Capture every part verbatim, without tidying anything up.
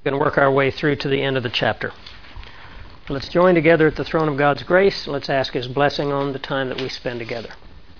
and work our way through to the end of the chapter. Let's join together at the throne of God's grace. Let's ask His blessing on the time that we spend together.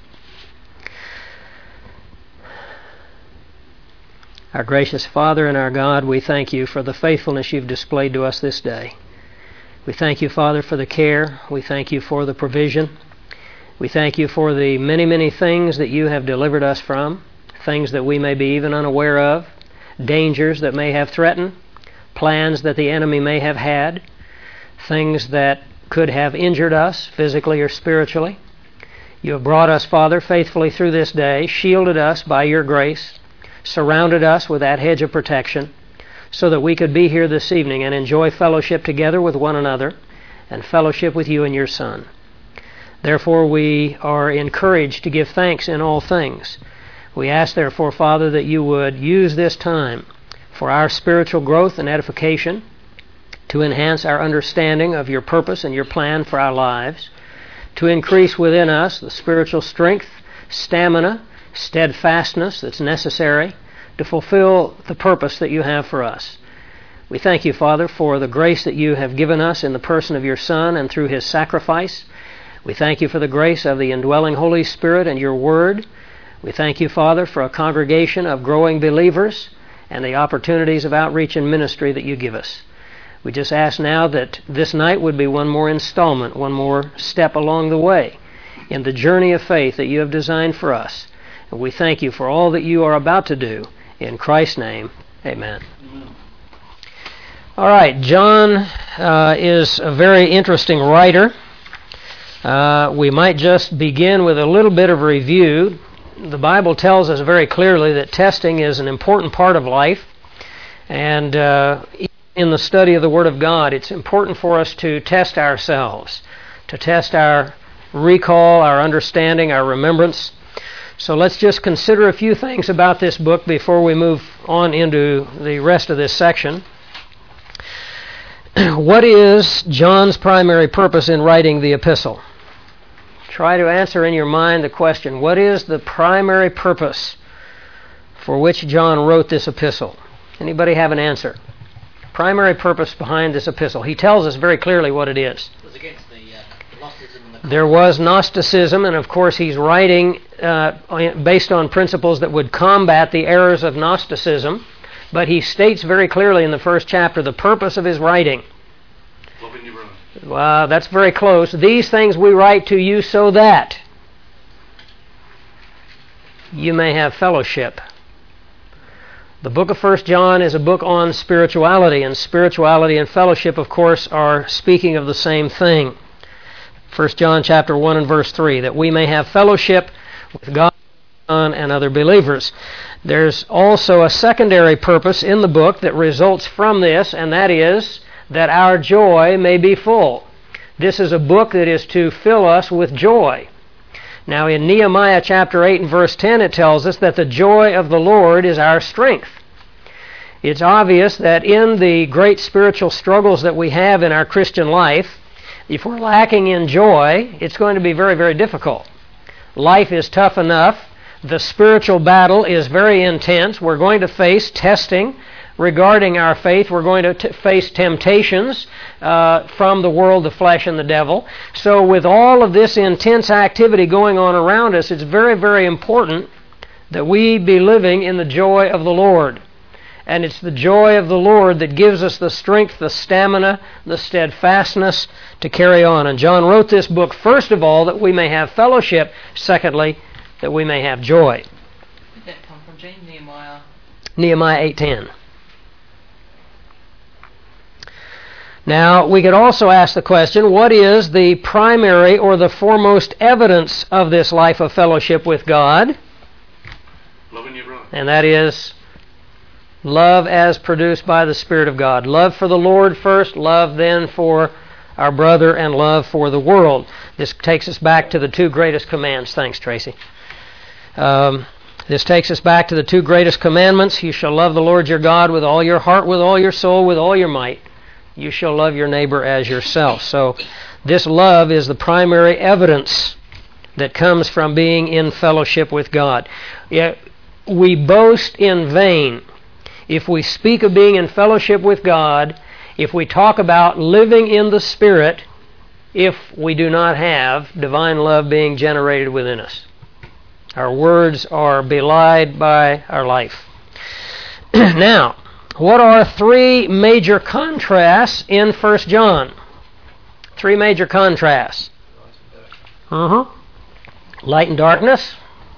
Our gracious Father and our God, we thank You for the faithfulness You've displayed to us this day. We thank You, Father, for the care. We thank You for the provision. We thank You for the many, many things that You have delivered us from, things that we may be even unaware of, dangers that may have threatened, plans that the enemy may have had, things that could have injured us physically or spiritually. You have brought us, Father, faithfully through this day, shielded us by Your grace, surrounded us with that hedge of protection, so that we could be here this evening and enjoy fellowship together with one another and fellowship with You and Your Son. Therefore, we are encouraged to give thanks in all things. We ask, therefore, Father, that You would use this time for our spiritual growth and edification, to enhance our understanding of Your purpose and Your plan for our lives, to increase within us the spiritual strength, stamina, steadfastness that's necessary to fulfill the purpose that You have for us. We thank You, Father, for the grace that You have given us in the person of Your Son and through His sacrifice. We thank You for the grace of the indwelling Holy Spirit and Your Word. We thank You, Father, for a congregation of growing believers and the opportunities of outreach and ministry that You give us. We just ask now that this night would be one more installment, one more step along the way in the journey of faith that You have designed for us. And we thank You for all that You are about to do. In Christ's name, amen. Amen. All right, John uh, is a very interesting writer. Uh, we might just begin with a little bit of review. The Bible tells us very clearly that testing is an important part of life, and uh, in the study of the Word of God, it's important for us to test ourselves, to test our recall, our understanding, our remembrance. So let's just consider a few things about this book before we move on into the rest of this section. What is John's primary purpose in writing the epistle? Try to answer in your mind the question, what is the primary purpose for which John wrote this epistle? Anybody have an answer? Primary purpose behind this epistle. He tells us very clearly what it is. It was against the uh, Gnosticism and the There was Gnosticism, and of course he's writing uh, based on principles that would combat the errors of Gnosticism, but he states very clearly in the first chapter the purpose of his writing. Loving your brother. Well, that's very close. These things we write to you so that you may have fellowship. The book of First John is a book on spirituality, and spirituality and fellowship, of course, are speaking of the same thing. First John chapter one and verse three, that we may have fellowship with God and other believers. There's also a secondary purpose in the book that results from this, and that is that our joy may be full. This is a book that is to fill us with joy. Now in Nehemiah chapter eight and verse ten it tells us that the joy of the Lord is our strength. It's obvious that in the great spiritual struggles that we have in our Christian life, if we're lacking in joy, it's going to be very, very difficult. Life is tough enough. The spiritual battle is very intense. We're going to face testing regarding our faith. We're going to t- face temptations uh, from the world, the flesh, and the devil. So with all of this intense activity going on around us, it's very, very important that we be living in the joy of the Lord. And it's the joy of the Lord that gives us the strength, the stamina, the steadfastness to carry on. And John wrote this book, first of all, that we may have fellowship. Secondly, that we may have joy. Did that come from James? Nehemiah? Nehemiah eight ten. Now, we could also ask the question, what is the primary or the foremost evidence of this life of fellowship with God? Loving your brother. And that is love as produced by the Spirit of God. Love for the Lord first, love then for our brother, and love for the world. This takes us back to the two greatest commands. Thanks, Tracy. Um, this takes us back to the two greatest commandments. You shall love the Lord your God with all your heart, with all your soul, with all your might. You shall love your neighbor as yourself. So this love is the primary evidence that comes from being in fellowship with God. Yeah, we boast in vain if we speak of being in fellowship with God, if we talk about living in the Spirit, if we do not have divine love being generated within us. Our words are belied by our life. Now, what are three major contrasts in First John? Three major contrasts. Uh-huh. Light and darkness.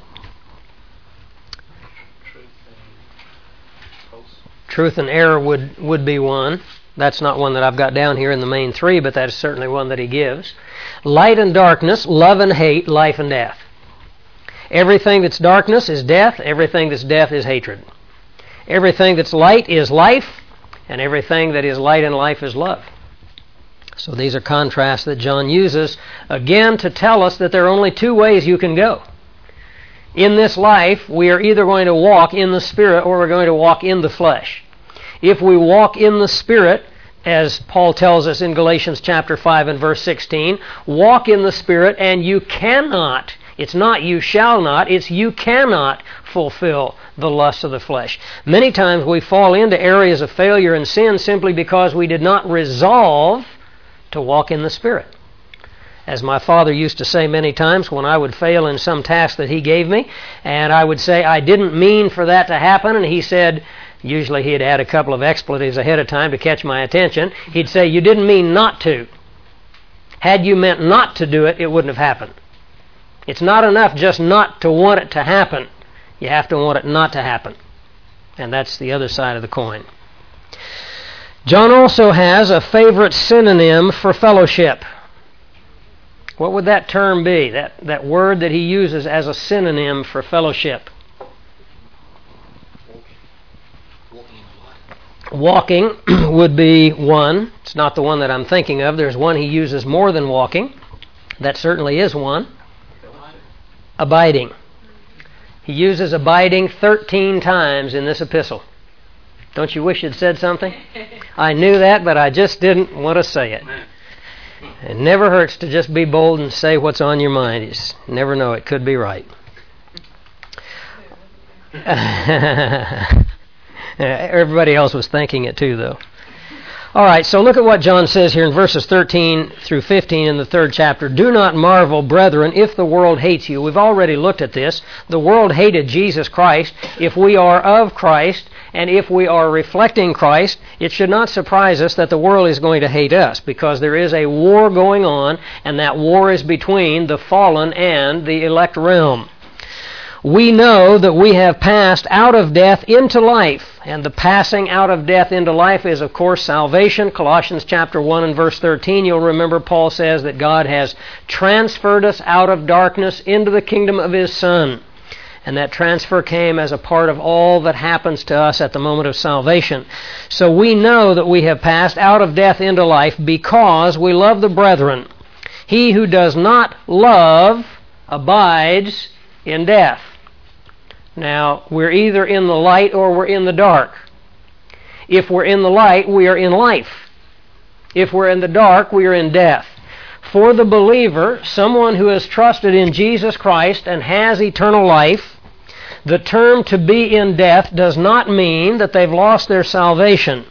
Truth and error would, would be one. That's not one that I've got down here in the main three, but that is certainly one that he gives. Light and darkness, love and hate, life and death. Everything that's darkness is death. Everything that's death is hatred. Everything that's light is life, and everything that is light and life is love. So these are contrasts that John uses, again, to tell us that there are only two ways you can go. In this life, we are either going to walk in the Spirit or we're going to walk in the flesh. If we walk in the Spirit, as Paul tells us in Galatians chapter five and verse sixteen, walk in the Spirit and you cannot, it's not you shall not, it's you cannot fulfill the lusts of the flesh. Many times we fall into areas of failure and sin simply because we did not resolve to walk in the Spirit. As my father used to say many times when I would fail in some task that he gave me, and I would say, I didn't mean for that to happen, and he said, usually he'd add a couple of expletives ahead of time to catch my attention, he'd say, you didn't mean not to. Had you meant not to do it, it wouldn't have happened. It's not enough just not to want it to happen. You have to want it not to happen. And that's the other side of the coin. John also has a favorite synonym for fellowship. What would that term be? That, that word that he uses as a synonym for fellowship. Walking would be one. It's not the one that I'm thinking of. There's one he uses more than walking. That certainly is one. Abiding. He uses abiding thirteen times in this epistle. Don't you wish you'd said something? I knew that, but I just didn't want to say it. It never hurts to just be bold and say what's on your mind. You just never know, it could be right. Everybody else was thinking it too, though. All right, so look at what John says here in verses thirteen through fifteen in the third chapter. Do not marvel, brethren, if the world hates you. We've already looked at this. The world hated Jesus Christ. If we are of Christ, and if we are reflecting Christ, it should not surprise us that the world is going to hate us, because there is a war going on, and that war is between the fallen and the elect realm. We know that we have passed out of death into life, and the passing out of death into life is, of course, salvation. Colossians chapter one and verse thirteen, you'll remember Paul says that God has transferred us out of darkness into the kingdom of His Son. And that transfer came as a part of all that happens to us at the moment of salvation. So we know that we have passed out of death into life because we love the brethren. He who does not love abides in death. Now, we're either in the light or we're in the dark. If we're in the light, we are in life. If we're in the dark, we are in death. For the believer, someone who has trusted in Jesus Christ and has eternal life, the term to be in death does not mean that they've lost their salvation.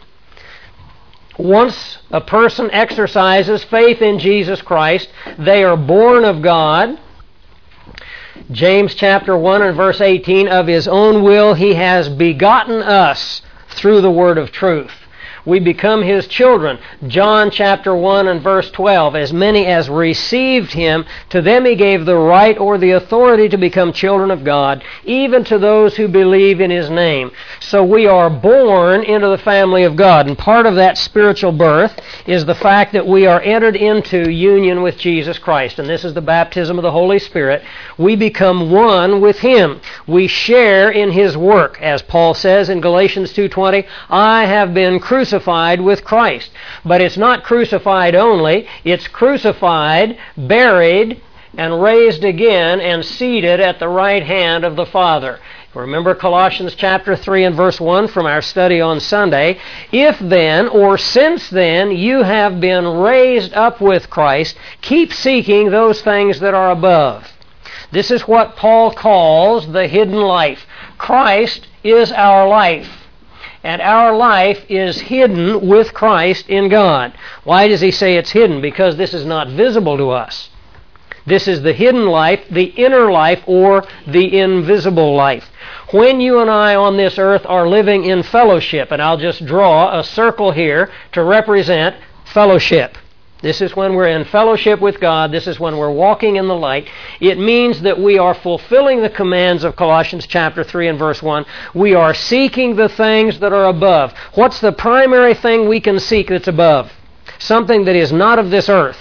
Once a person exercises faith in Jesus Christ, they are born of God. James chapter one and verse eighteen, of His own will He has begotten us through the word of truth. We become His children. John chapter one and verse twelve, as many as received Him, to them He gave the right or the authority to become children of God, even to those who believe in His name. So we are born into the family of God, and part of that spiritual birth is the fact that we are entered into union with Jesus Christ, and this is the baptism of the Holy Spirit. We become one with Him. We share in His work, as Paul says in Galatians two twenty, I have been crucified with Christ. But it's not crucified only, it's crucified, buried, and raised again, and seated at the right hand of the Father. Remember Colossians chapter three and verse one from our study on Sunday. If then, or since then, you have been raised up with Christ, keep seeking those things that are above. This is what Paul calls the hidden life. Christ is our life. and our life is hidden with Christ in God. Why does he say it's hidden? Because this is not visible to us. This is the hidden life, the inner life, or the invisible life. When you and I on this earth are living in fellowship, and I'll just draw a circle here to represent fellowship. This is when we're in fellowship with God. This is when we're walking in the light. It means that we are fulfilling the commands of Colossians chapter three and verse one. We are seeking the things that are above. What's the primary thing we can seek that's above? Something that is not of this earth.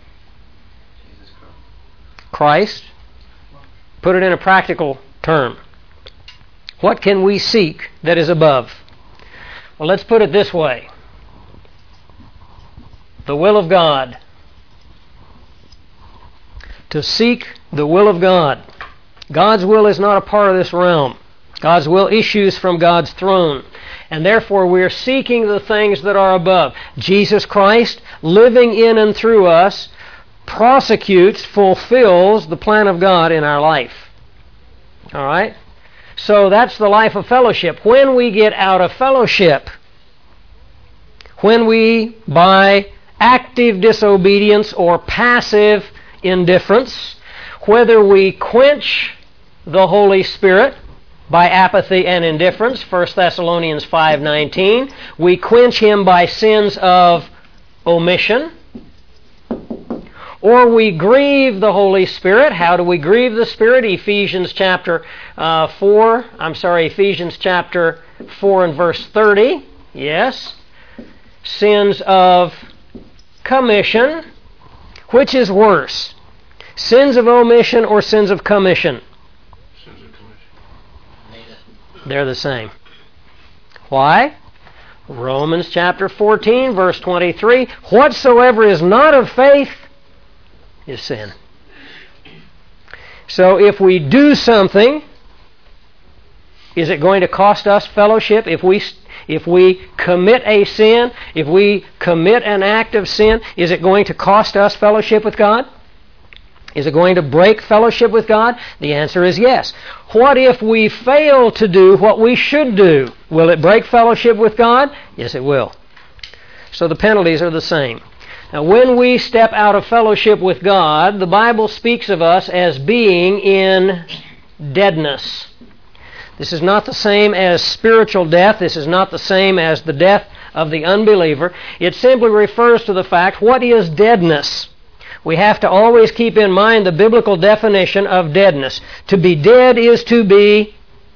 Christ. Put it in a practical term. What can we seek that is above? Well, let's put it this way. The will of God. To seek the will of God. God's will is not a part of this realm. God's will issues from God's throne. And therefore we are seeking the things that are above. Jesus Christ, living in and through us, prosecutes, fulfills the plan of God in our life. All right? So that's the life of fellowship. When we get out of fellowship, when we, by active disobedience or passive indifference, whether we quench the Holy Spirit by apathy and indifference, First Thessalonians five nineteen, we quench Him by sins of omission, or we grieve the Holy Spirit. How do we grieve the Spirit? Ephesians chapter uh, four, I'm sorry, Ephesians chapter four and verse thirty, yes. Sins of commission. Which is worse? Sins of omission or sins of commission? Sins of commission. They're the same. Why? Romans chapter fourteen, verse twenty-three. Whatsoever is not of faith is sin. So if we do something, is it going to cost us fellowship? If we if we commit a sin, if we commit an act of sin, is it going to cost us fellowship with God? Is it going to break fellowship with God? The answer is yes. What if we fail to do what we should do? Will it break fellowship with God? Yes, it will. So the penalties are the same. Now, when we step out of fellowship with God, the Bible speaks of us as being in deadness. This is not the same as spiritual death. This is not the same as the death of the unbeliever. It simply refers to the fact, what is deadness? We have to always keep in mind the biblical definition of deadness. To be dead is to be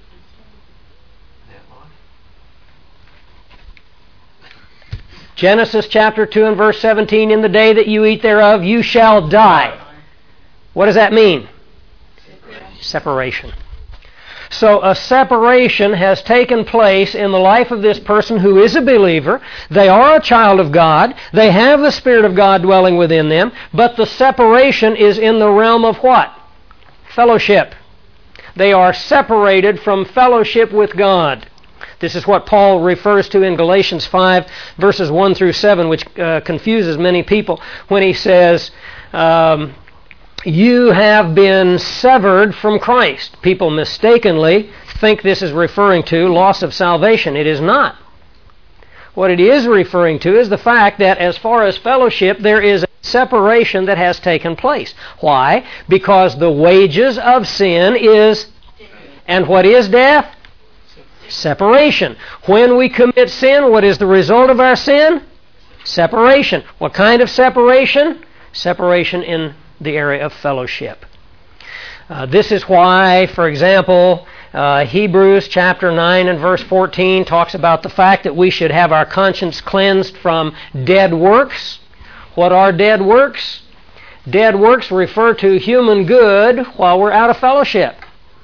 Genesis chapter two and verse seventeen, in the day that you eat thereof, you shall die. What does that mean? Separation. Separation. So a separation has taken place in the life of this person who is a believer. They are a child of God. They have the Spirit of God dwelling within them. But the separation is in the realm of what? Fellowship. They are separated from fellowship with God. This is what Paul refers to in Galatians five, verses one through seven, which uh, confuses many people when he says, um, you have been severed from Christ. People mistakenly think this is referring to loss of salvation. It is not. What it is referring to is the fact that as far as fellowship, there is a separation that has taken place. Why? Because the wages of sin is, and what is death? Separation. When we commit sin, what is the result of our sin? Separation. What kind of separation? Separation in the area of fellowship. Uh, this is why, for example, uh, Hebrews chapter nine and verse fourteen talks about the fact that we should have our conscience cleansed from dead works. What are dead works? Dead works refer to human good while we're out of fellowship.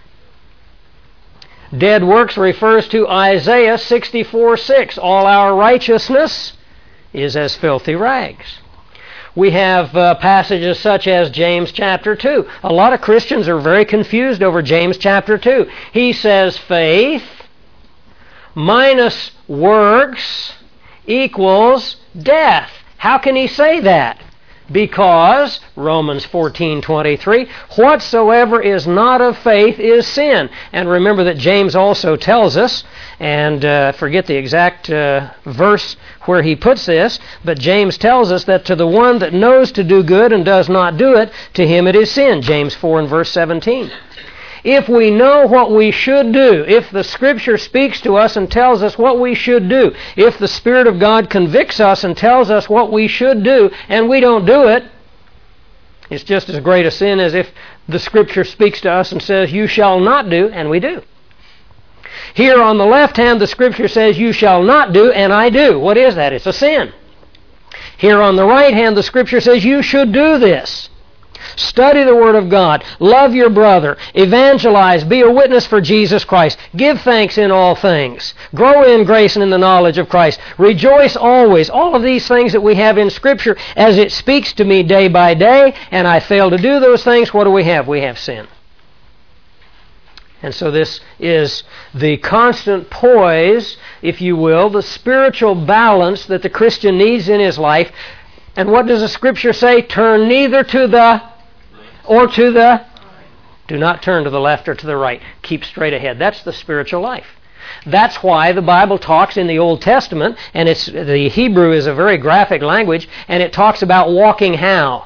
Dead works refers to Isaiah sixty-four six. All our righteousness is as filthy rags. We have uh, passages such as James chapter two. A lot of Christians are very confused over James chapter two. He says faith minus works equals death. How can he say that? Because, Romans fourteen twenty-three, whatsoever is not of faith is sin. And remember that James also tells us, and uh, forget the exact uh, verse where he puts this, but James tells us that to the one that knows to do good and does not do it, to him it is sin. James four and verse seventeen. If we know what we should do, if the Scripture speaks to us and tells us what we should do, if the Spirit of God convicts us and tells us what we should do, and we don't do it, it's just as great a sin as if the Scripture speaks to us and says, you shall not do, and we do. Here on the left hand, the Scripture says, you shall not do, and I do. What is that? It's a sin. Here on the right hand, the Scripture says, you should do this. Study the Word of God. Love your brother. Evangelize. Be a witness for Jesus Christ. Give thanks in all things. Grow in grace and in the knowledge of Christ. Rejoice always. All of these things that we have in Scripture, as it speaks to me day by day, and I fail to do those things, what do we have? We have sin. And so this is the constant poise, if you will, the spiritual balance that the Christian needs in his life. And what does the Scripture say? Turn neither to the or to the... Do not turn to the left or to the right. Keep straight ahead. That's the spiritual life. That's why the Bible talks in the Old Testament, and it's the Hebrew is a very graphic language, and it talks about walking how?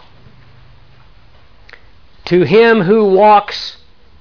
To him who walks,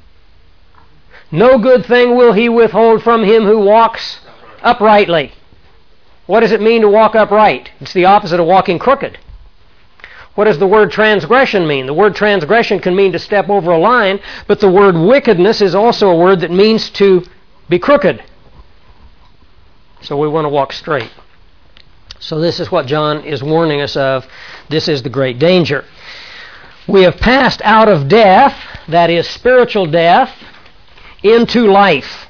no good thing will he withhold from him who walks uprightly. What does it mean to walk upright? It's the opposite of walking crooked. What does the word transgression mean? The word transgression can mean to step over a line, but the word wickedness is also a word that means to be crooked. So we want to walk straight. So this is what John is warning us of. This is the great danger. We have passed out of death, that is spiritual death, into life,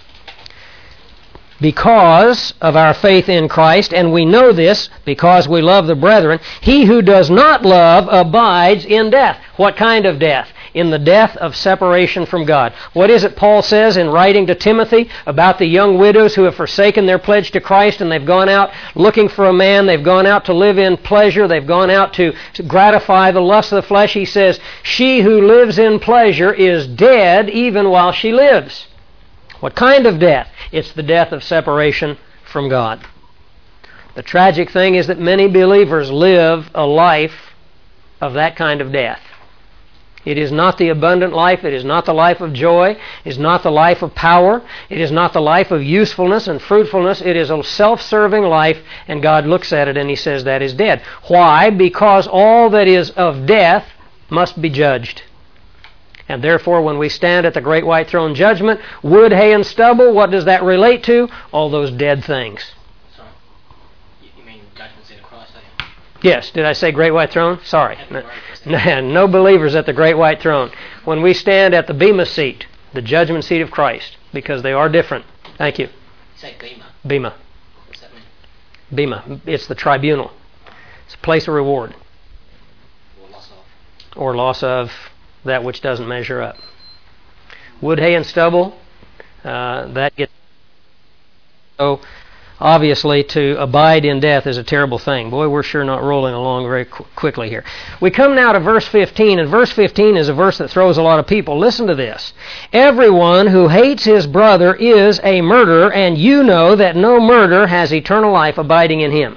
because of our faith in Christ, and we know this because we love the brethren. He who does not love abides in death. What kind of death? In the death of separation from God. What is it Paul says in writing to Timothy about the young widows who have forsaken their pledge to Christ and they've gone out looking for a man, they've gone out to live in pleasure, they've gone out to, to gratify the lust of the flesh? He says, she who lives in pleasure is dead even while she lives. What kind of death? It's the death of separation from God. The tragic thing is that many believers live a life of that kind of death. It is not the abundant life. It is not the life of joy. It is not the life of power. It is not the life of usefulness and fruitfulness. It is a self-serving life, and God looks at it and He says that is dead. Why? Because all that is of death must be judged. And therefore, when we stand at the great white throne judgment, wood, hay, and stubble, what does that relate to? All those dead things. Sorry. You mean judgment seat of Christ, don't you? Yes. Did I say great white throne? Sorry. No, no believers at the great white throne. When we stand at the Bema seat, the judgment seat of Christ, because they are different. Thank you. You say Bema. Bema. What's that mean? Bema. It's the tribunal. It's a place of reward. Or loss of. Or loss of that which doesn't measure up. Wood, hay, and stubble, uh, that gets... So, obviously, to abide in death is a terrible thing. Boy, we're sure not rolling along very qu- quickly here. We come now to verse fifteen, and verse fifteen is a verse that throws a lot of people. Listen to this. Everyone who hates his brother is a murderer, and you know that no murderer has eternal life abiding in him.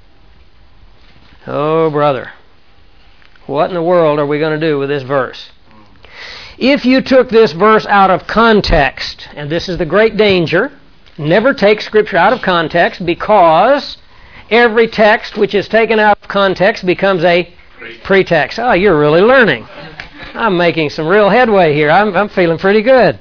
Oh, brother. What in the world are we going to do with this verse? If you took this verse out of context, and this is the great danger, never take Scripture out of context, because every text which is taken out of context becomes a pretext. Oh, you're really learning. I'm making some real headway here. I'm, I'm feeling pretty good.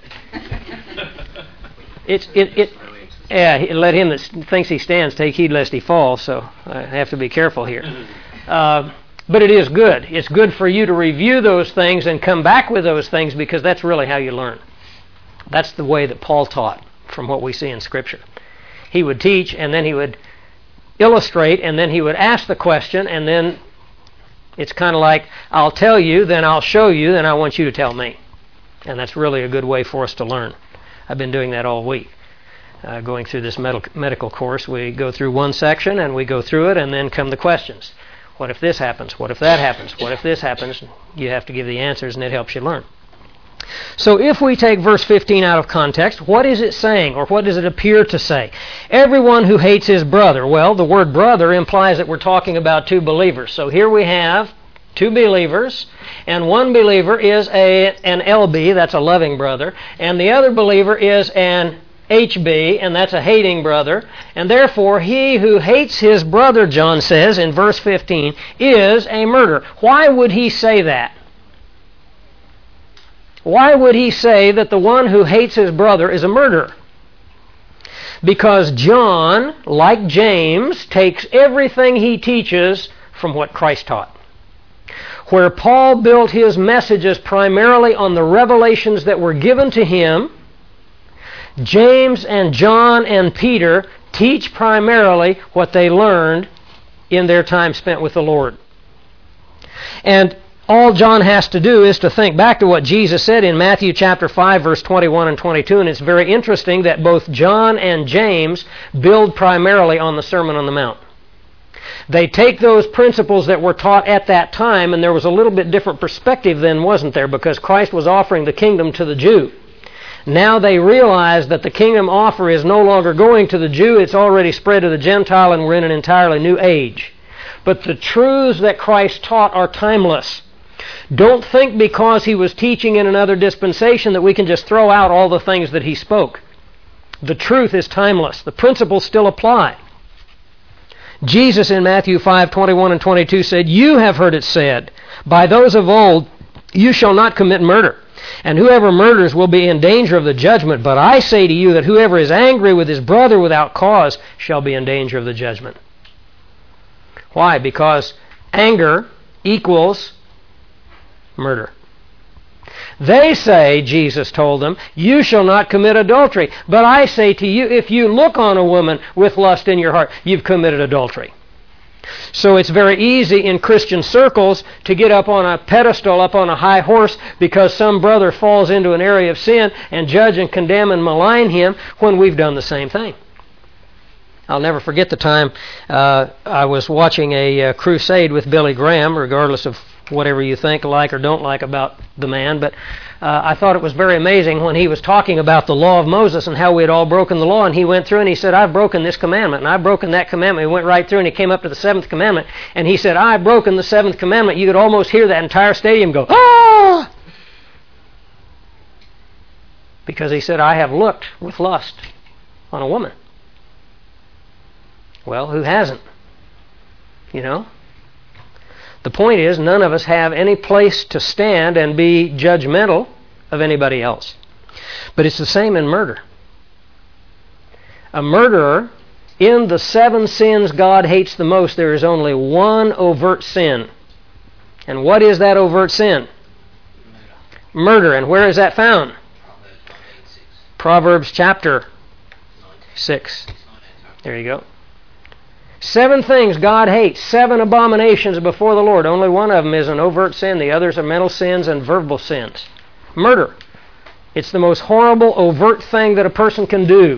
It's it it. Yeah, let him that thinks he stands take heed lest he fall. So I have to be careful here. Uh, But it is good. It's good for you to review those things and come back with those things, because that's really how you learn. That's the way that Paul taught from what we see in Scripture. He would teach, and then he would illustrate, and then he would ask the question, and then it's kind of like, I'll tell you, then I'll show you, then I want you to tell me. And that's really a good way for us to learn. I've been doing that all week. Uh, going through this med- medical course, we go through one section, and we go through it, and then come the questions. What if this happens? What if that happens? What if this happens? You have to give the answers, and it helps you learn. So if we take verse fifteen out of context, what is it saying, or what does it appear to say? Everyone who hates his brother. Well, the word brother implies that we're talking about two believers. So here we have two believers, and one believer is a an L B, that's a loving brother, and the other believer is an H B, and that's a hating brother. And therefore, he who hates his brother, John says in verse fifteen, is a murderer. Why would he say that? Why would he say that the one who hates his brother is a murderer? Because John, like James, takes everything he teaches from what Christ taught. Where Paul built his messages primarily on the revelations that were given to him, James and John and Peter teach primarily what they learned in their time spent with the Lord. And all John has to do is to think back to what Jesus said in Matthew chapter five, verse twenty-one and twenty-two, and it's very interesting that both John and James build primarily on the Sermon on the Mount. They take those principles that were taught at that time, and there was a little bit different perspective then, wasn't there? Because Christ was offering the kingdom to the Jew. Now they realize that the kingdom offer is no longer going to the Jew, it's already spread to the Gentile, and we're in an entirely new age. But the truths that Christ taught are timeless. Don't think because he was teaching in another dispensation that we can just throw out all the things that he spoke. The truth is timeless. The principles still apply. Jesus in Matthew five, twenty-one and twenty-two said, "You have heard it said, by those of old, you shall not commit murder. And whoever murders will be in danger of the judgment. But I say to you that whoever is angry with his brother without cause shall be in danger of the judgment." Why? Because anger equals murder. They say, Jesus told them, "You shall not commit adultery." But I say to you, if you look on a woman with lust in your heart, you've committed adultery. So it's very easy in Christian circles to get up on a pedestal, up on a high horse, because some brother falls into an area of sin and judge and condemn and malign him when we've done the same thing. I'll never forget the time uh, I was watching a uh, crusade with Billy Graham, regardless of whatever you think, like or don't like about the man, but uh, I thought it was very amazing when he was talking about the law of Moses and how we had all broken the law, and he went through and he said, "I've broken this commandment, and I've broken that commandment." He went right through and he came up to the seventh commandment, and he said, "I've broken the seventh commandment." You could almost hear that entire stadium go, "Ah!" Because he said, "I have looked with lust on a woman." Well, who hasn't? You know? The point is, none of us have any place to stand and be judgmental of anybody else. But it's the same in murder. A murderer, in the seven sins God hates the most, there is only one overt sin. And what is that overt sin? Murder. And where is that found? Proverbs chapter six. There you go. Seven things God hates, seven abominations before the Lord. Only one of them is an overt sin. The others are mental sins and verbal sins. Murder. It's the most horrible, overt thing that a person can do.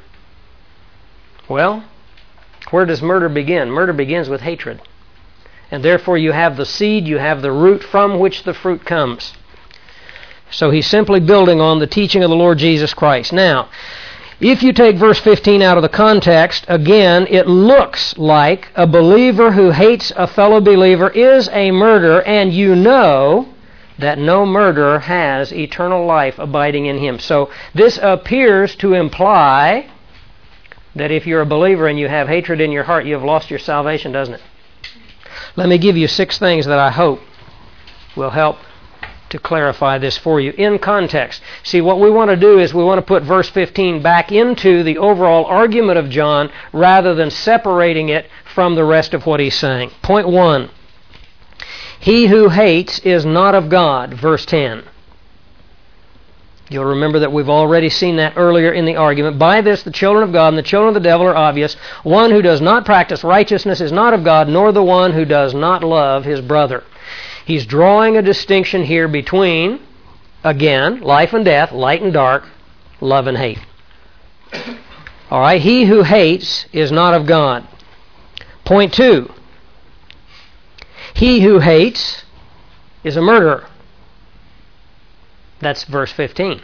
Well, where does murder begin? Murder begins with hatred. And therefore you have the seed, you have the root from which the fruit comes. So he's simply building on the teaching of the Lord Jesus Christ. Now, if you take verse fifteen out of the context, again, it looks like a believer who hates a fellow believer is a murderer, and you know that no murderer has eternal life abiding in him. So this appears to imply that if you're a believer and you have hatred in your heart, you have lost your salvation, doesn't it? Let me give you six things that I hope will help to clarify this for you in context. See, what we want to do is we want to put verse fifteen back into the overall argument of John rather than separating it from the rest of what he's saying. Point one, he who hates is not of God, verse ten. You'll remember that we've already seen that earlier in the argument. By this the children of God and the children of the devil are obvious. One who does not practice righteousness is not of God, nor the one who does not love his brother. He's drawing a distinction here between, again, life and death, light and dark, love and hate. All right, he who hates is not of God. Point two, He who hates is a murderer. That's verse fifteen.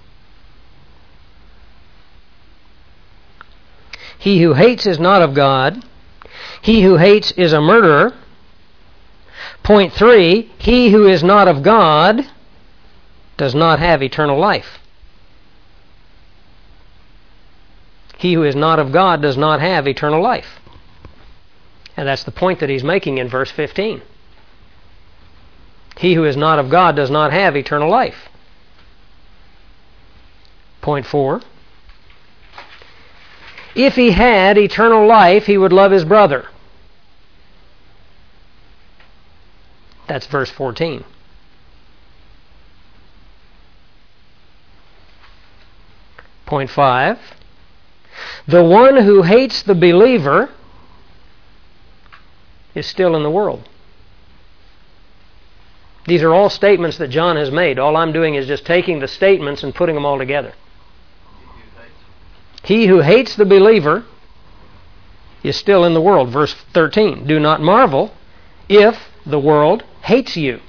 He who hates is not of God. He who hates is a murderer. Point three, he who is not of God does not have eternal life. He who is not of God does not have eternal life. And that's the point that he's making in verse fifteen. He who is not of God does not have eternal life. Point four. If he had eternal life, he would love his brother. That's verse fourteen. Point five. The one who hates the believer is still in the world. These are all statements that John has made. All I'm doing is just taking the statements and putting them all together. He who hates the believer is still in the world. Verse thirteen. Do not marvel if the world hates you.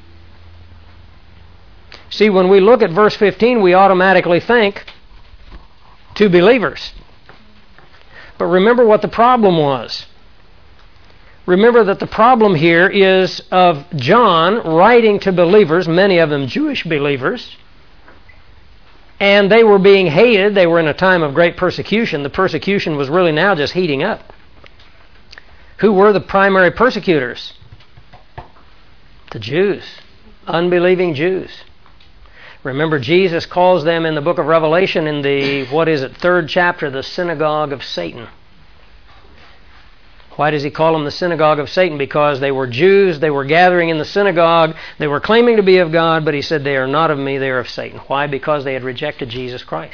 See, when we look at verse fifteen, we automatically think to believers. But remember what the problem was. Remember that the problem here is of John writing to believers, many of them Jewish believers, and they were being hated. They were in a time of great persecution. The persecution was really now just heating up. Who were the primary persecutors? The Jews, unbelieving Jews. Remember, Jesus calls them in the book of Revelation in the, what is it, third chapter, the synagogue of Satan. Why does he call them the synagogue of Satan? Because they were Jews, they were gathering in the synagogue, they were claiming to be of God, but he said, they are not of me, they are of Satan. Why? Because they had rejected Jesus Christ.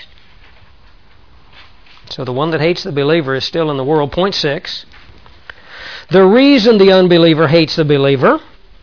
So the one that hates the believer is still in the world. Point six. The reason the unbeliever hates the believer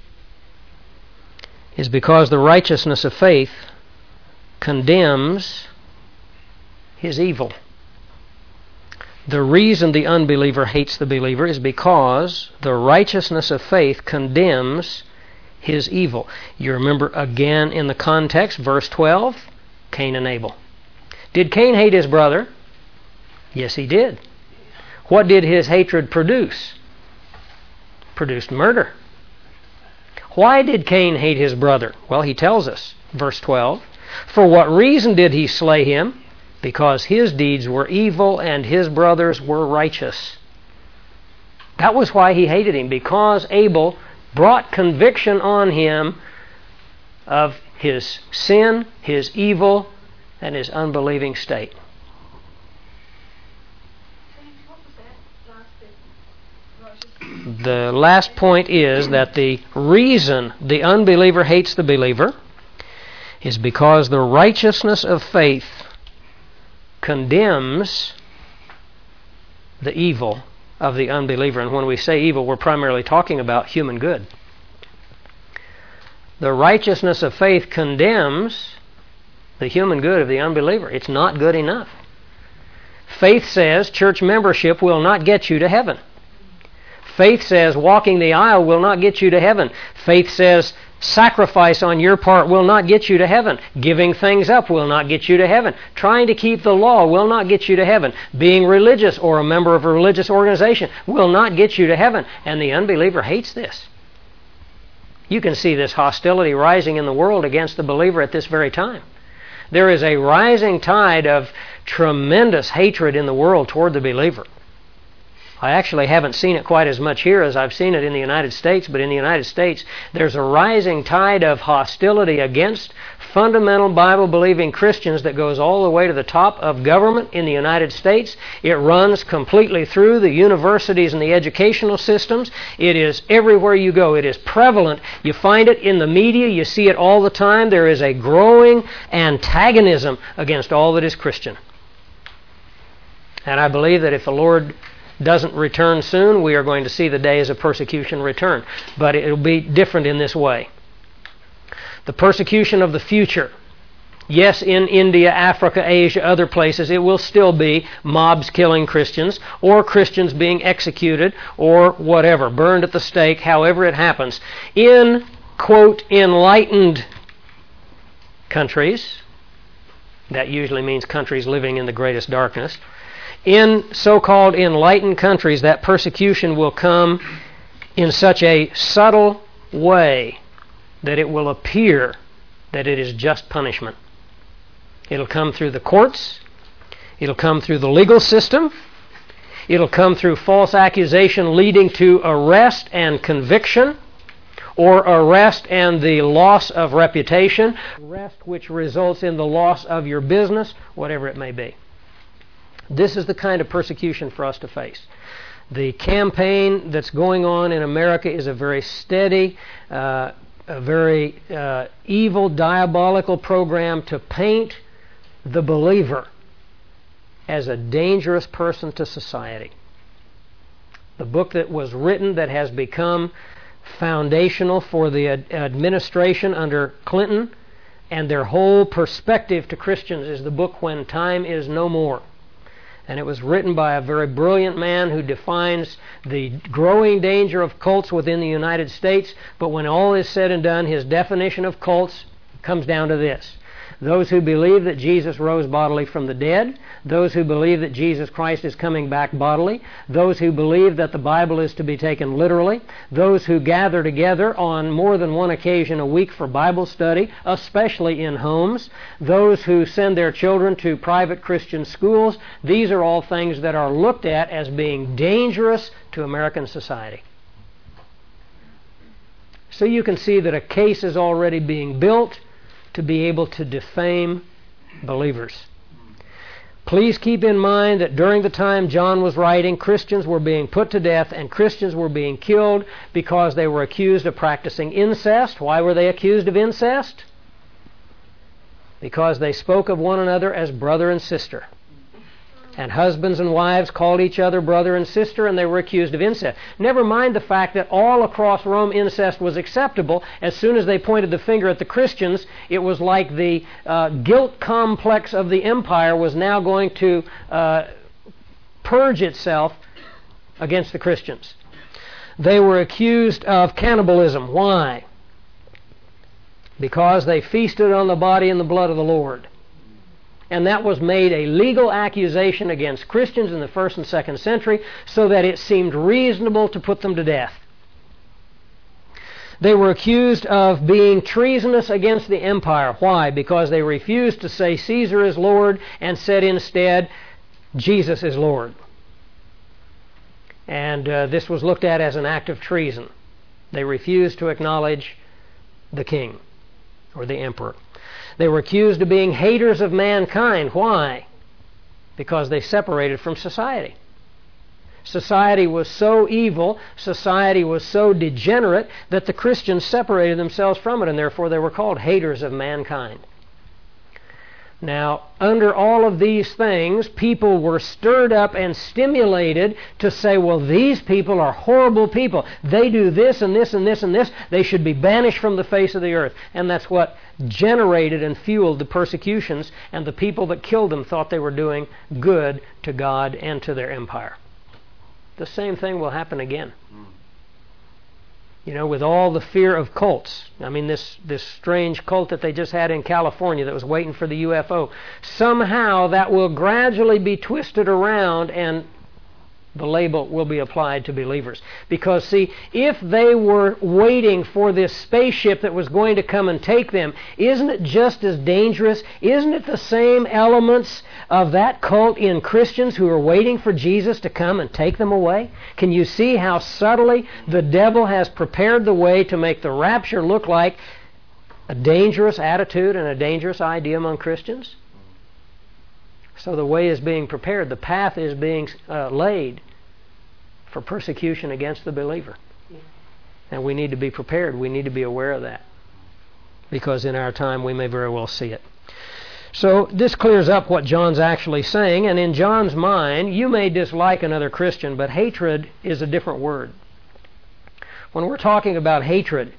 is because the righteousness of faith condemns his evil. The reason the unbeliever hates the believer is because the righteousness of faith condemns his evil. You remember again in the context, verse twelve, Cain and Abel. Did Cain hate his brother? Yes, he did. What did his hatred produce? Produced murder. Why did Cain hate his brother? Well, he tells us, verse twelve. For what reason did he slay him? Because his deeds were evil and his brothers were righteous. That was why he hated him, because Abel brought conviction on him of his sin, his evil, and his unbelieving state. The last point is that the reason the unbeliever hates the believer is because the righteousness of faith condemns the evil of the unbeliever. And when we say evil, we're primarily talking about human good. The righteousness of faith condemns the human good of the unbeliever. It's not good enough. Faith says church membership will not get you to heaven. Faith says walking the aisle will not get you to heaven. Faith says sacrifice on your part will not get you to heaven. Giving things up will not get you to heaven. Trying to keep the law will not get you to heaven. Being religious or a member of a religious organization will not get you to heaven. And the unbeliever hates this. You can see this hostility rising in the world against the believer at this very time. There is a rising tide of tremendous hatred in the world toward the believer. I actually haven't seen it quite as much here as I've seen it in the United States, but in the United States there's a rising tide of hostility against fundamental Bible-believing Christians that goes all the way to the top of government in the United States. It runs completely through the universities and the educational systems. It is everywhere you go. It is prevalent. You find it in the media. You see it all the time. There is a growing antagonism against all that is Christian. And I believe that if the Lord doesn't return soon, we are going to see the days of persecution return. But it will be different in this way. The persecution of the future Yes, in India, Africa, Asia, other places, it will still be mobs killing Christians, or Christians being executed, or whatever, burned at the stake, however it happens. In, quote, enlightened countries, that usually means countries living in the greatest darkness, in so-called enlightened countries, that persecution will come in such a subtle way that it will appear that it is just punishment. It'll come through the courts. It'll come through the legal system. It'll come through false accusation leading to arrest and conviction, or arrest and the loss of reputation, arrest which results in the loss of your business, whatever it may be. This is the kind of persecution for us to face. The campaign that's going on in America is a very steady, uh, a very uh, evil, diabolical program to paint the believer as a dangerous person to society. The book that was written that has become foundational for the ad- administration under Clinton and their whole perspective to Christians is the book When Time Is No More. And it was written by a very brilliant man who defines the growing danger of cults within the United States. But when all is said and done, his definition of cults comes down to this: those who believe that Jesus rose bodily from the dead, those who believe that Jesus Christ is coming back bodily, those who believe that the Bible is to be taken literally, those who gather together on more than one occasion a week for Bible study, especially in homes, those who send their children to private Christian schools. These are all things that are looked at as being dangerous to American society. So you can see that a case is already being built to be able to defame believers. Please keep in mind that during the time John was writing, Christians were being put to death and Christians were being killed because they were accused of practicing incest. Why were they accused of incest? Because they spoke of one another as brother and sister. And husbands and wives called each other brother and sister, and they were accused of incest. Never mind the fact that all across Rome incest was acceptable. As soon as they pointed the finger at the Christians, it was like the uh, guilt complex of the empire was now going to uh, purge itself against the Christians. They were accused of cannibalism. Why? Because they feasted on the body and the blood of the Lord. And that was made a legal accusation against Christians in the first and second century, so that it seemed reasonable to put them to death. They were accused of being treasonous against the empire. Why? Because they refused to say Caesar is Lord and said instead Jesus is Lord. And uh, this was looked at as an act of treason. They refused to acknowledge the king or the emperor. They were accused of being haters of mankind. Why? Because they separated from society. Society was so evil, society was so degenerate, that the Christians separated themselves from it, and therefore they were called haters of mankind. Now, under all of these things, people were stirred up and stimulated to say, well, these people are horrible people. They do this and this and this and this. They should be banished from the face of the earth. And that's what generated and fueled the persecutions, and the people that killed them thought they were doing good to God and to their empire. The same thing will happen again. You know, with all the fear of cults. I mean, this, this strange cult that they just had in California that was waiting for the U F O. Somehow that will gradually be twisted around and the label will be applied to believers. Because, see, if they were waiting for this spaceship that was going to come and take them, isn't it just as dangerous? Isn't it the same elements of that cult in Christians who are waiting for Jesus to come and take them away? Can you see how subtly the devil has prepared the way to make the rapture look like a dangerous attitude and a dangerous idea among Christians? So the way is being prepared. The path is being uh, laid for persecution against the believer. And we need to be prepared. We need to be aware of that. Because in our time we may very well see it. So this clears up what John's actually saying. And in John's mind, you may dislike another Christian, but hatred is a different word. When we're talking about hatred,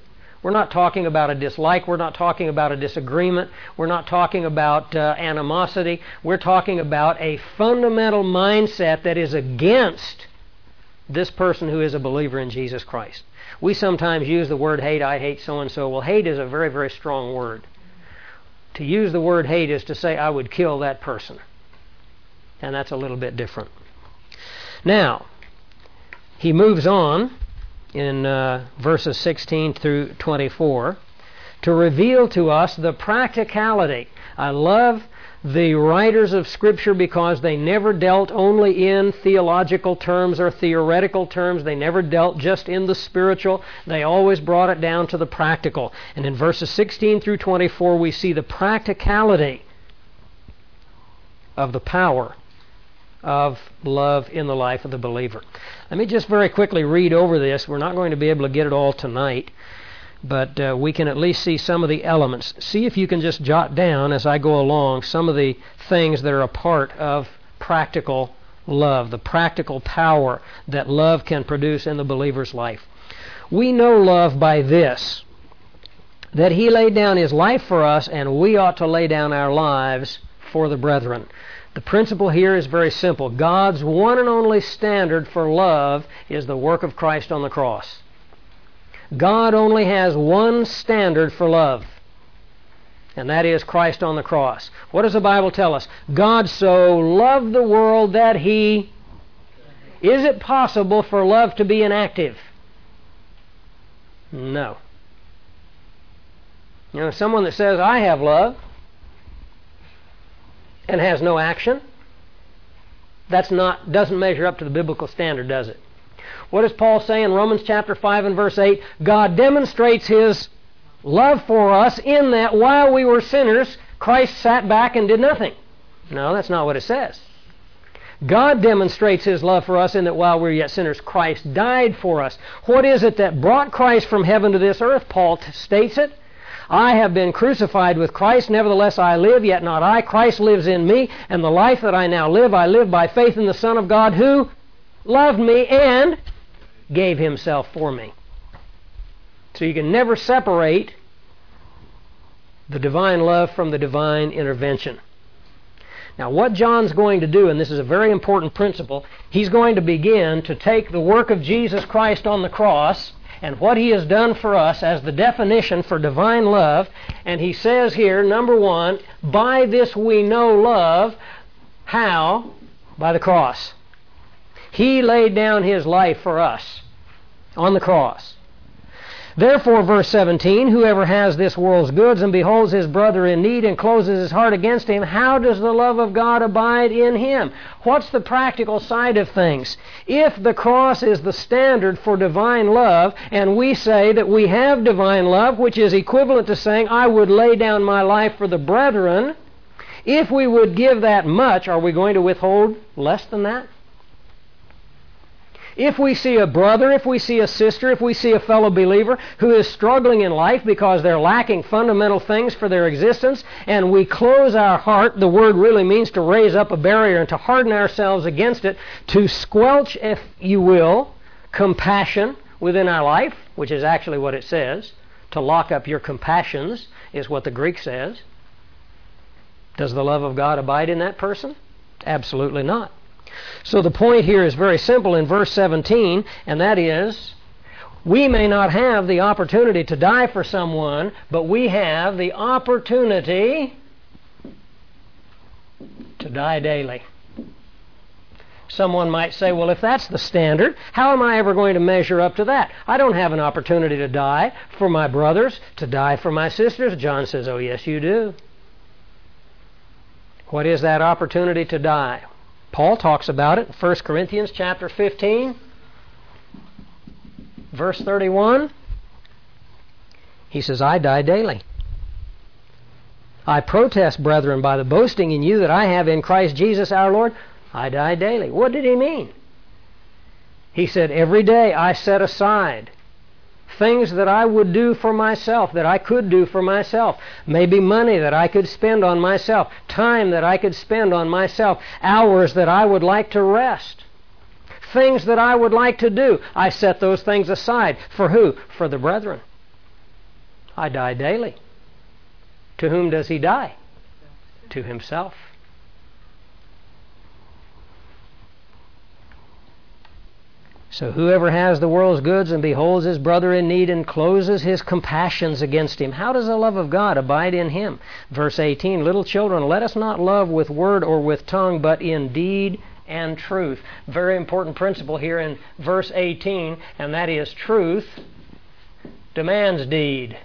We're not talking about a dislike. We're not talking about a disagreement. We're not talking about uh, animosity. We're talking about a fundamental mindset that is against this person who is a believer in Jesus Christ. We sometimes use the word hate. I hate so-and-so. Well, hate is a very, very strong word. To use the word hate is to say I would kill that person. And that's a little bit different. Now, he moves on in uh, verses sixteen through twenty-four to reveal to us the practicality. I love the writers of Scripture because they never dealt only in theological terms or theoretical terms. They never dealt just in the spiritual. They always brought it down to the practical. And in verses sixteen through twenty-four, we see the practicality of the power of love in the life of the believer. Let me just very quickly read over this. We're not going to be able to get it all tonight, but uh, we can at least see some of the elements. See if you can just jot down as I go along some of the things that are a part of practical love, the practical power that love can produce in the believer's life. We know love by this, that He laid down His life for us, and we ought to lay down our lives for the brethren. The principle here is very simple. God's one and only standard for love is the work of Christ on the cross. God only has one standard for love, and that is Christ on the cross. What does the Bible tell us? God so loved the world that He... Is it possible for love to be inactive? No. You know, someone that says, I have love, and has no action, that's not, doesn't measure up to the biblical standard, does it? What does Paul say in Romans chapter five and verse eight? God demonstrates His love for us in that while we were sinners, Christ sat back and did nothing. No, that's not what it says. God demonstrates His love for us in that while we were yet sinners, Christ died for us. What is it that brought Christ from heaven to this earth? Paul t- states it. I have been crucified with Christ, nevertheless I live, yet not I. Christ lives in me, and the life that I now live, I live by faith in the Son of God who loved me and gave Himself for me. So you can never separate the divine love from the divine intervention. Now what John's going to do, and this is a very important principle, he's going to begin to take the work of Jesus Christ on the cross and what He has done for us as the definition for divine love. And he says here, number one, by this we know love. How? By the cross. He laid down His life for us on the cross. Therefore, verse seventeen, whoever has this world's goods and beholds his brother in need and closes his heart against him, how does the love of God abide in him? What's the practical side of things? If the cross is the standard for divine love, and we say that we have divine love, which is equivalent to saying, I would lay down my life for the brethren, if we would give that much, are we going to withhold less than that? If we see a brother, if we see a sister, if we see a fellow believer who is struggling in life because they're lacking fundamental things for their existence, and we close our heart, the word really means to raise up a barrier and to harden ourselves against it, to squelch, if you will, compassion within our life, which is actually what it says. To lock up your compassions is what the Greek says. Does the love of God abide in that person? Absolutely not. So the point here is very simple in verse seventeen, and that is, we may not have the opportunity to die for someone, but we have the opportunity to die daily. Someone might say, well, if that's the standard, how am I ever going to measure up to that? I don't have an opportunity to die for my brothers, to die for my sisters. John says, oh yes, you do. What is that opportunity to die? Paul talks about it in First Corinthians chapter fifteen, verse thirty-one. He says, I die daily. I protest, brethren, by the boasting in you that I have in Christ Jesus our Lord, I die daily. What did he mean? He said, every day I set aside things that I would do for myself, that I could do for myself. Maybe money that I could spend on myself, time that I could spend on myself, hours that I would like to rest, things that I would like to do. I set those things aside. For who? For the brethren. I die daily. To whom does he die? To himself. So whoever has the world's goods and beholds his brother in need and closes his compassions against him, how does the love of God abide in him? Verse eighteen, little children, let us not love with word or with tongue, but in deed and truth. Very important principle here in verse eighteen, and that is truth demands deed.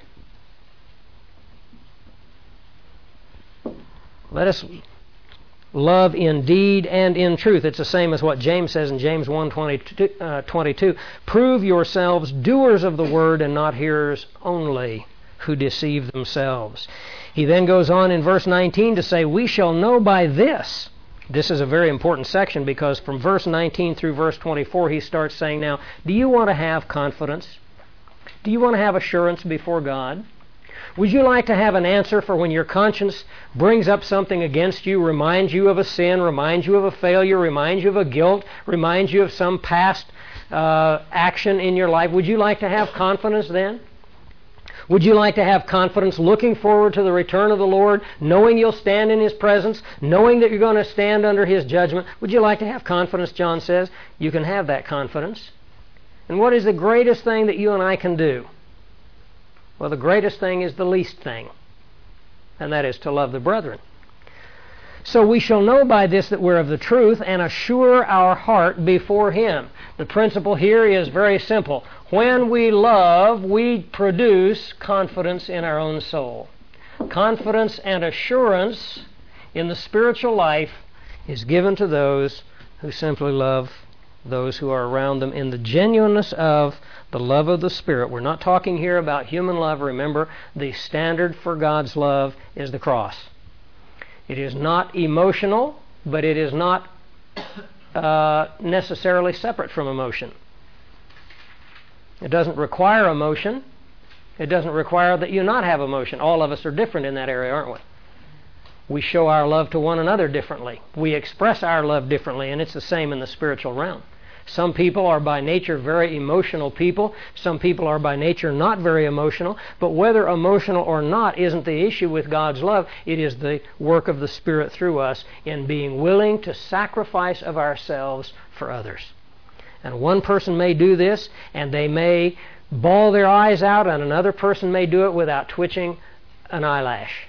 Let us love in deed and in truth. It's the same as what James says in James one twenty-two. Prove yourselves doers of the word and not hearers only, who deceive themselves. He then goes on in verse nineteen to say, we shall know by this. This is a very important section because from verse nineteen through verse twenty-four he starts saying, now, do you want to have confidence? Do you want to have assurance before God? Would you like to have an answer for when your conscience brings up something against you, reminds you of a sin, reminds you of a failure, reminds you of a guilt, reminds you of some past uh, action in your life? Would you like to have confidence then? Would you like to have confidence looking forward to the return of the Lord, knowing you'll stand in His presence, knowing that you're going to stand under His judgment? Would you like to have confidence, John says? You can have that confidence. And what is the greatest thing that you and I can do? Well, the greatest thing is the least thing, and that is to love the brethren. So we shall know by this that we're of the truth and assure our heart before Him. The principle here is very simple. When we love, we produce confidence in our own soul. Confidence and assurance in the spiritual life is given to those who simply love those who are around them in the genuineness of the love of the Spirit. We're not talking here about human love. Remember, the standard for God's love is the cross. It is not emotional, but it is not uh, necessarily separate from emotion. It doesn't require emotion. It doesn't require that you not have emotion. All of us are different in that area, aren't we? We show our love to one another differently. We express our love differently, and it's the same in the spiritual realm. Some people are by nature very emotional people. Some people are by nature not very emotional. But whether emotional or not isn't the issue with God's love. It is the work of the Spirit through us in being willing to sacrifice of ourselves for others. And one person may do this, and they may bawl their eyes out, and another person may do it without twitching an eyelash.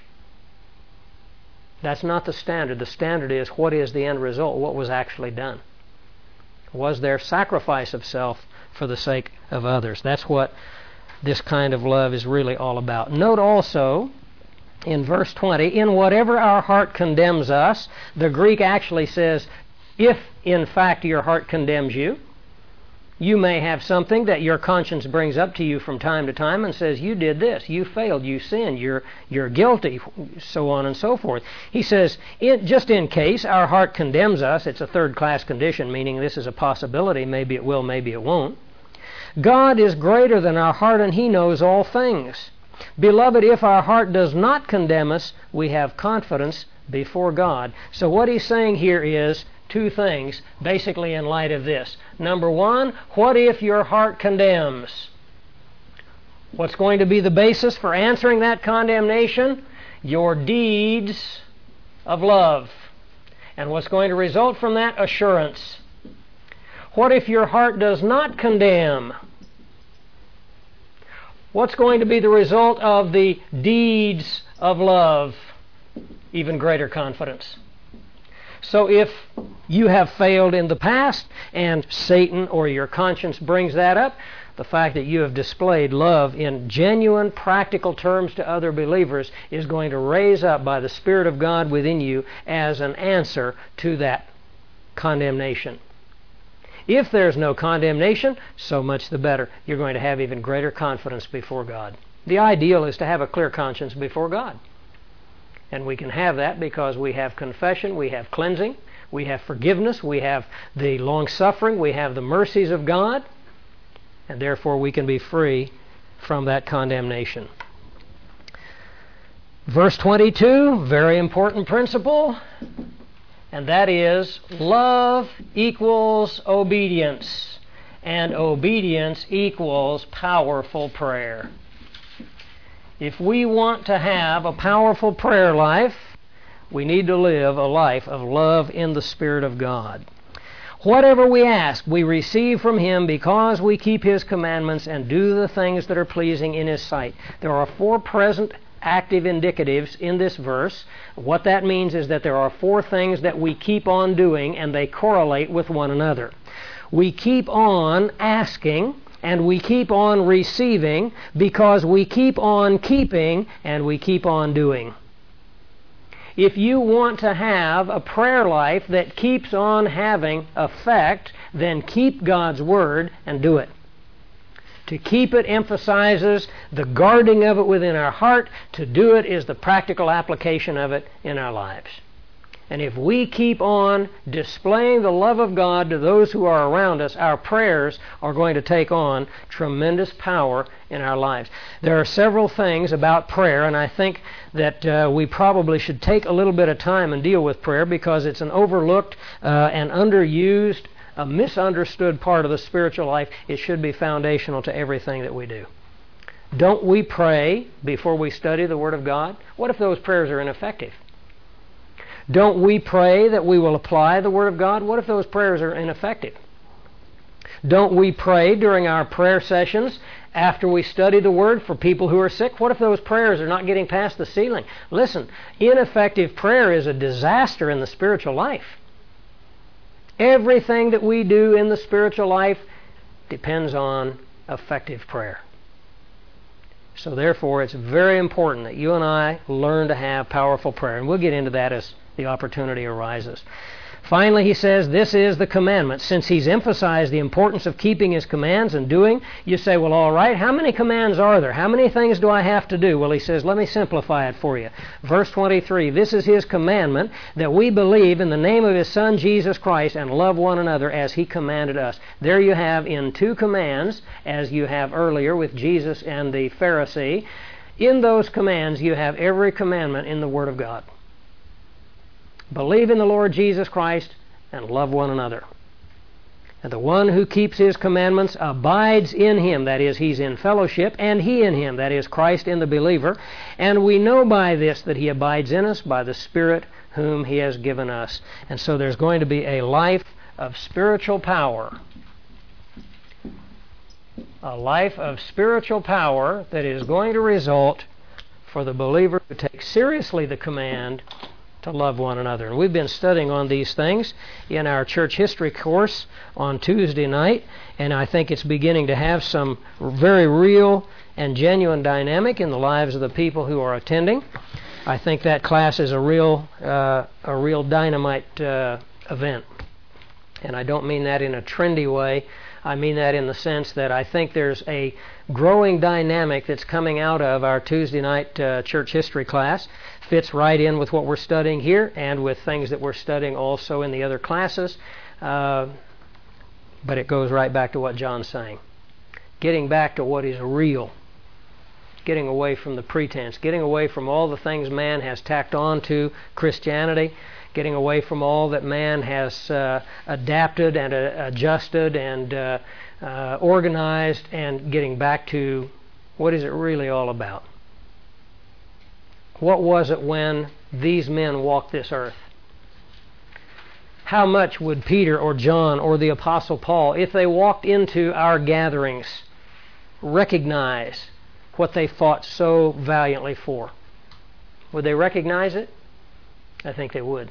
That's not the standard. The standard is what is the end result, what was actually done. Was there sacrifice of self for the sake of others? That's what this kind of love is really all about. Note also in verse twenty, in whatever our heart condemns us, the Greek actually says, if in fact your heart condemns you, you may have something that your conscience brings up to you from time to time and says, you did this, you failed, you sinned, you're, you're guilty, so on and so forth. He says, it, just in case our heart condemns us, it's a third-class condition, meaning this is a possibility, maybe it will, maybe it won't. God is greater than our heart, and He knows all things. Beloved, if our heart does not condemn us, we have confidence before God. So what he's saying here is two things, basically in light of this. Number one, what if your heart condemns? What's going to be the basis for answering that condemnation? Your deeds of love. And what's going to result from that? Assurance. What if your heart does not condemn? What's going to be the result of the deeds of love? Even greater confidence. So if you have failed in the past and Satan or your conscience brings that up, the fact that you have displayed love in genuine, practical terms to other believers is going to raise up by the Spirit of God within you as an answer to that condemnation. If there's no condemnation, so much the better. You're going to have even greater confidence before God. The ideal is to have a clear conscience before God. And we can have that because we have confession, we have cleansing, we have forgiveness, we have the long-suffering, we have the mercies of God, and therefore we can be free from that condemnation. Verse twenty-two, very important principle, and that is love equals obedience, and obedience equals powerful prayer. If we want to have a powerful prayer life, we need to live a life of love in the Spirit of God. Whatever we ask, we receive from Him because we keep His commandments and do the things that are pleasing in His sight. There are four present active indicatives in this verse. What that means is that there are four things that we keep on doing, and they correlate with one another. We keep on asking, and we keep on receiving because we keep on keeping, and we keep on doing. If you want to have a prayer life that keeps on having effect, then keep God's Word and do it. To keep it emphasizes the guarding of it within our heart. To do it is the practical application of it in our lives. And if we keep on displaying the love of God to those who are around us, our prayers are going to take on tremendous power in our lives. There are several things about prayer, and I think that uh, we probably should take a little bit of time and deal with prayer because it's an overlooked uh, and underused, a misunderstood part of the spiritual life. It should be foundational to everything that we do. Don't we pray before we study the Word of God? What if those prayers are ineffective? Don't we pray that we will apply the Word of God? What if those prayers are ineffective? Don't we pray during our prayer sessions after we study the Word for people who are sick? What if those prayers are not getting past the ceiling? Listen, ineffective prayer is a disaster in the spiritual life. Everything that we do in the spiritual life depends on effective prayer. So therefore, it's very important that you and I learn to have powerful prayer. And we'll get into that as the opportunity arises. Finally, he says, this is the commandment. Since he's emphasized the importance of keeping his commands and doing, you say, well, all right, how many commands are there? How many things do I have to do? Well, he says, let me simplify it for you. Verse twenty-three, this is his commandment, that we believe in the name of his Son, Jesus Christ, and love one another as he commanded us. There you have in two commands, as you have earlier with Jesus and the Pharisee. In those commands, you have every commandment in the Word of God. Believe in the Lord Jesus Christ and love one another. And the one who keeps his commandments abides in him, that is, he's in fellowship, and he in him, that is, Christ in the believer. And we know by this that he abides in us by the Spirit whom he has given us. And so there's going to be a life of spiritual power. A life of spiritual power that is going to result for the believer to take seriously the command to love one another. And we've been studying on these things in our church history course on Tuesday night, and I think it's beginning to have some very real and genuine dynamic in the lives of the people who are attending. I think that class is a real uh, a real dynamite uh, event. And I don't mean that in a trendy way. I mean that in the sense that I think there's a growing dynamic that's coming out of our Tuesday night uh, church history class. Fits right in with what we're studying here and with things that we're studying also in the other classes. Uh, but it goes right back to what John's saying. Getting back to what is real. Getting away from the pretense. Getting away from all the things man has tacked on to Christianity. Getting away from all that man has uh, adapted and uh, adjusted and uh, uh, organized, and getting back to what is it really all about. What was it when these men walked this earth? How much would Peter or John or the Apostle Paul, if they walked into our gatherings, recognize what they fought so valiantly for? Would they recognize it? I think they would.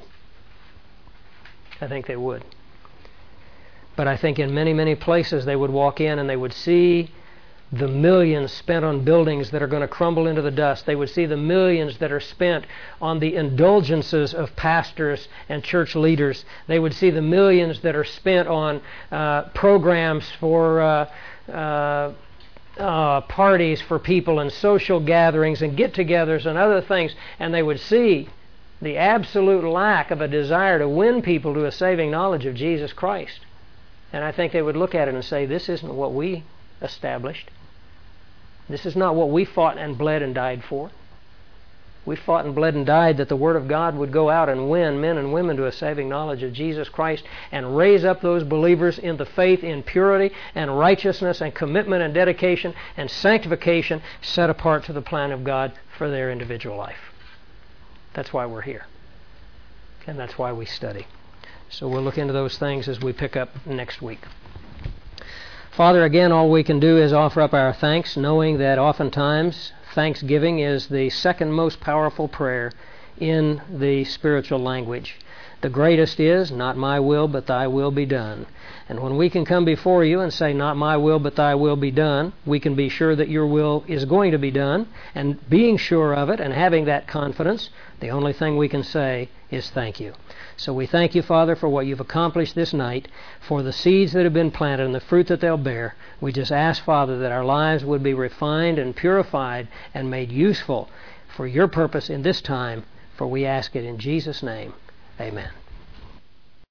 I think they would. But I think in many, many places they would walk in and they would see the millions spent on buildings that are going to crumble into the dust. They would see the millions that are spent on the indulgences of pastors and church leaders. They would see the millions that are spent on uh, programs for uh, uh, uh, parties for people and social gatherings and get-togethers and other things. And they would see the absolute lack of a desire to win people to a saving knowledge of Jesus Christ. And I think they would look at it and say, this isn't what we established. This is not what we fought and bled and died for. We fought and bled and died that the Word of God would go out and win men and women to a saving knowledge of Jesus Christ and raise up those believers in the faith, in purity and righteousness and commitment and dedication and sanctification set apart to the plan of God for their individual life. That's why we're here. And that's why we study. So we'll look into those things as we pick up next week. Father, again, all we can do is offer up our thanks, knowing that oftentimes thanksgiving is the second most powerful prayer in the spiritual language. The greatest is, not my will, but thy will be done. And when we can come before you and say, not my will, but thy will be done, we can be sure that your will is going to be done. And being sure of it and having that confidence, the only thing we can say is thank you. So we thank you, Father, for what you've accomplished this night, for the seeds that have been planted and the fruit that they'll bear. We just ask, Father, that our lives would be refined and purified and made useful for your purpose in this time, for we ask it in Jesus' name. Amen.